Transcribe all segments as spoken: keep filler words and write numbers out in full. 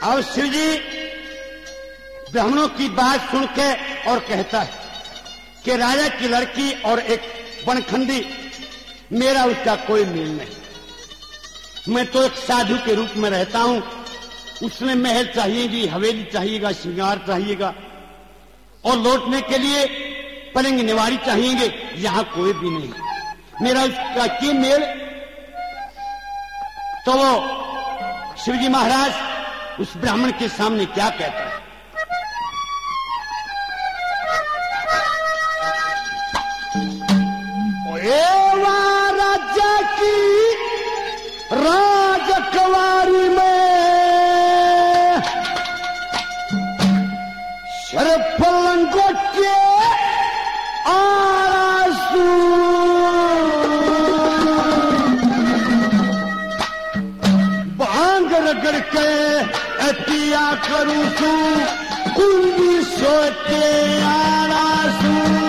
और शिव जी ब्राह्मणों की बात सुन के और कहता है कि राजा की लड़की और एक बनखंडी, मेरा उसका कोई मेल नहीं। मैं तो एक साधु के रूप में रहता हूं, उसमें महल चाहिएगी, हवेली चाहिएगा, श्रृंगार चाहिएगा और लौटने के लिए पलंग निवारी चाहिएंगे। यहां कोई भी नहीं, मेरा उसका के मेल। तो वो शिवजी महाराज उस ब्राह्मण के सामने क्या कहता है? राजा की राजकुमारी में शर पलंगों के आरासू, भांग रगड़ के पिया करूं सू, कुंडी सोते आरासू।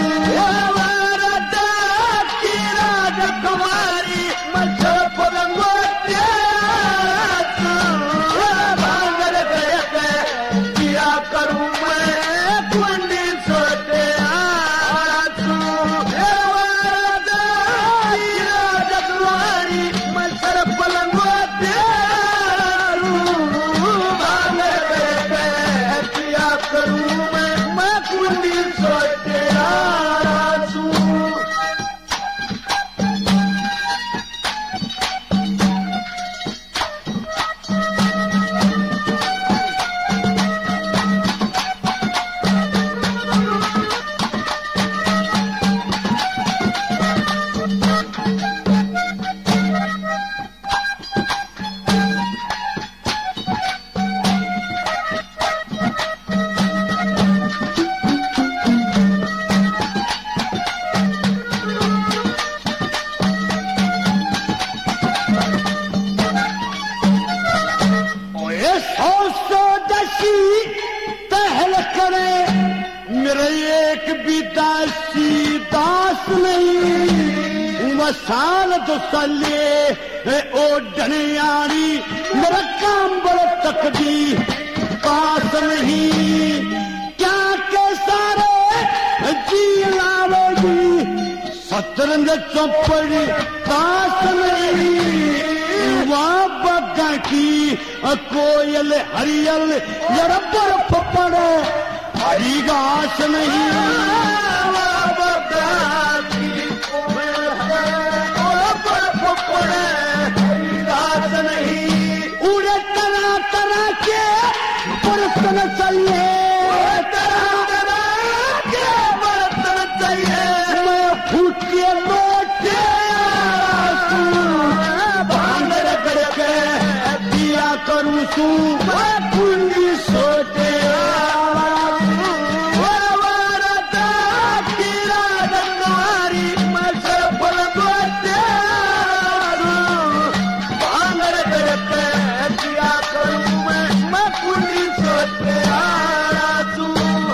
राजकुमारी मच्छर पलंगों के आरासू, भांग रगड़ के पिया करूं मैं, कुंडी सोते आरासू। राजकुमारी मच्छर पलंगों के करूं मैं, मैं कुंडी सोते आरासू। पहल करे मेरे एक भी दासी दास नहीं, वसाल तो सले ओ डनियारी, मेरा काम बड़ा तकदी पास नहीं। क्या के सारे जी लावेगी, सतरंग चौपड़ी पास नहीं। वहां बग्गा की कोयल हरियल, यार बर्फ पड़े हरी घास नहीं। बग्गा की कोयल बर्फ पड़े हरी घास नहीं। उड़े तरह तरह के बरतन चाहिए, तरह तरह के बरतन चाहिए। मैं फूके लोटे करूं सू, मैं कुंडी सोते आरासू। की राजकुमारी मच्छर पलंगों के आरासू, भांगर करके दिया करूं मैं, मैं कुंडी सोते आरासू।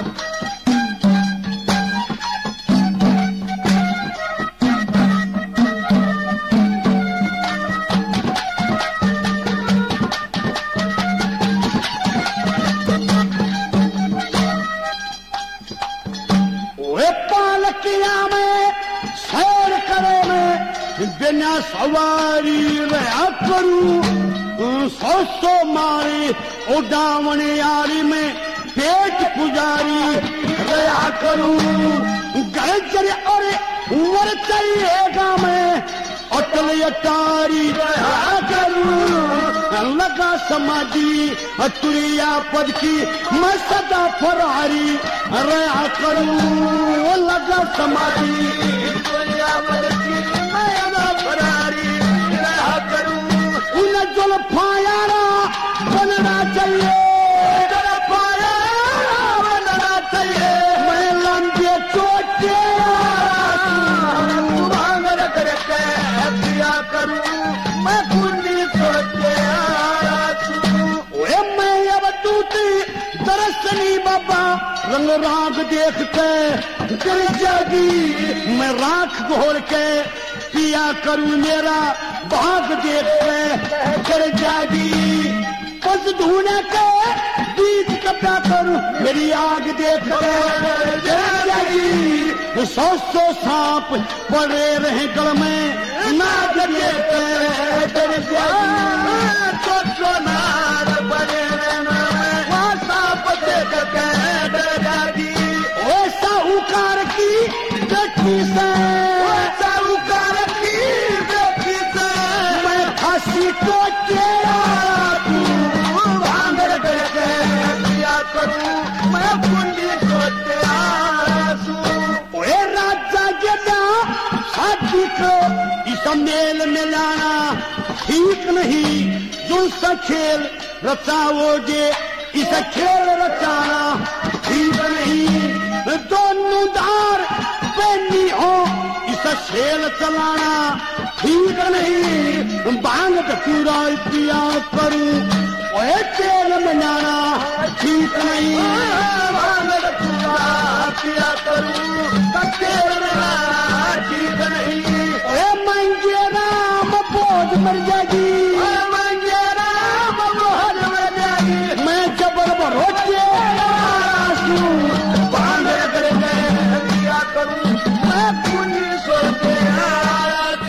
पालकिया में सैर करे में बिना सवारी रहा करूं, सौ सौ मारी उड़ावन यारी में पेट पुजारी रहा करूं। गजर और वर चाहिएगा मैं अटल अटारी रहा करूं। लगा समाधि तुरिया पद की मैं सदा फरारी रहा करूं। लगा समाधि तुरिया पद की मैं सदा फरारी रहा करूं। उन्हें जुल्फायारा बनना चाहिए, जुल्फायारा बनना चाहिए। मैं लंबे चोटे भांगर करके दिया करूं, मैं कुंडी सोते आरासू। मैं अब दूती दरसनी बाबा रंग राग देख के गिर जागी। मैं राख घोल के पिया करूं, मेरा भाग देख के गिर जागी। पस ढूंढे के गीत कब्जा करूं मेरी आग देख जाएगी सौ सौ सांप पड़े रहे गल में नाग देख सौ सौ नाग पड़े रहे सांप देख जाएगी ऐसा उकार की देखी से साहूकार की बेटी से मैं फांसी को तेरा तू भांगर करके दिया करूं मैं कुंडी को तेरा सू ओए राजा गेदा शादी को इस मेल में लाना ठीक नहीं जो सा खेल रचाओगे इस खेल रचाना ठीक नहीं दोनों दार बनी हो इस खेल चलाना ठीक नहीं बांग पूरा पिया करूं ओए तेल में जाना ठीक नहीं बांग पूरा पिया करूं